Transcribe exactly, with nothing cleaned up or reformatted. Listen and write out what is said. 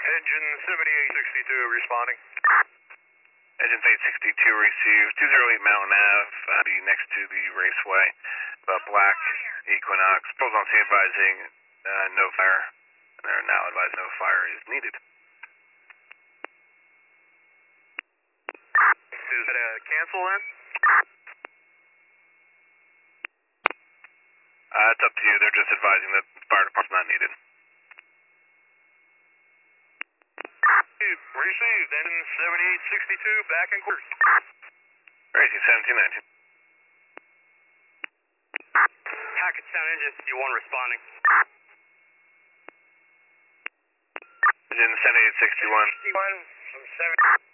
Engine seventy-eight sixty-two responding. Engine eight sixty-two received two oh eight Mountain Ave, uh, be next to the raceway. Uh, black Equinox. Post on scene advising uh, no fire. They're now advised no fire is needed. Is it a cancel then? Uh, it's up to you. They're just advising that the fire department's not needed. Received. Engine seventy-eight sixty-two back in course. Racing seventeen nineteen. Hackettstown engine C one responding. Engine seventy-eight sixty-one. sixty-one from seven.